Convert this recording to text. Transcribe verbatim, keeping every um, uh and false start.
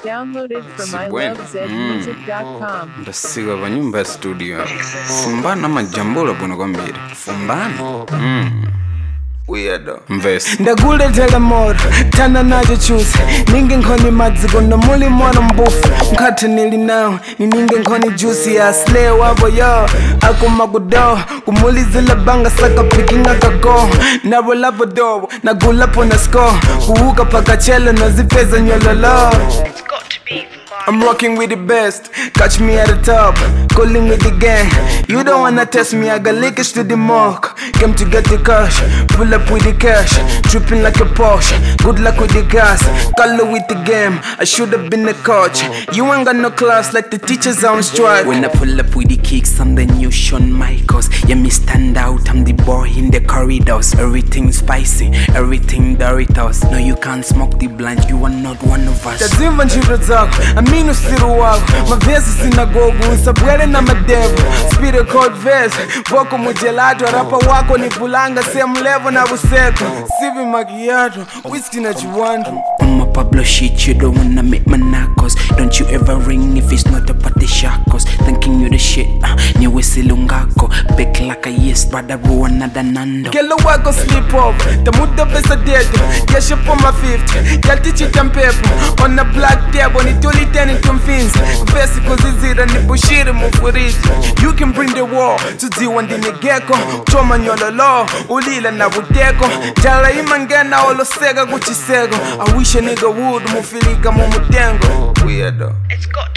Downloaded from i love zed music dot com. Ndasiga banyumba ya studio fumbana majambola buno kwambiri fumbana mm. Weirdo mvesi ndagule telemoro tana najo choose ninge nkoni madzigo no muli mwana mbufu mkate nili nao ni ninge nkoni juicy ya slay wabo yo akuma gudo kumulizila banga saka picking akago na roll up a door na gula pona score kuuka paka chele na zipeza nyololo. It's got to be I'm rocking with the best, catch me at the top, calling with the gang. You don't wanna test me, I got lickers to the mark. Came to get the cash, pull up with the cash, tripping like a Porsche. Good luck with the gas, color with the game. I should've been a coach. You ain't got no class like the teachers on strike. When I pull up with the kicks, I'm the new Shawn Michaels. Yeah, me stand out, I'm the boy in the corridors. Everything spicy, everything Doritos. No, you can't smoke the blunt, you are not one of us. Tazimba njiro zako, aminu siru wako. Mavesi sinagogu, usabwele na madevu. Speed a code verse, voko mujelato. Rapa wako ni pulanga, same level na buseko. Sivi macchiato, whiskey na chiwandu. On my Pablo shit, you don't wanna make my knuckles. Don't you ever ring if it's not about the shackles. Thinking you the shit, uh, niwe silungako. Big like a yes, brother, bro, another nando. Kelo wako sleep off, the muda pesa dedo. Kesha po ma fifty, yalti chitam pepo. On a black table, ni tuli teni tumfinzi. Vesi kuzizira ni bushiri mufuriji. You can bring the war, to ziwa ndini geko. Choma nyololo, ulila na buteko. Jala imangena olo sega kuchisego. I wish a nigga would mufilika mumutengo. Weirdo. It's got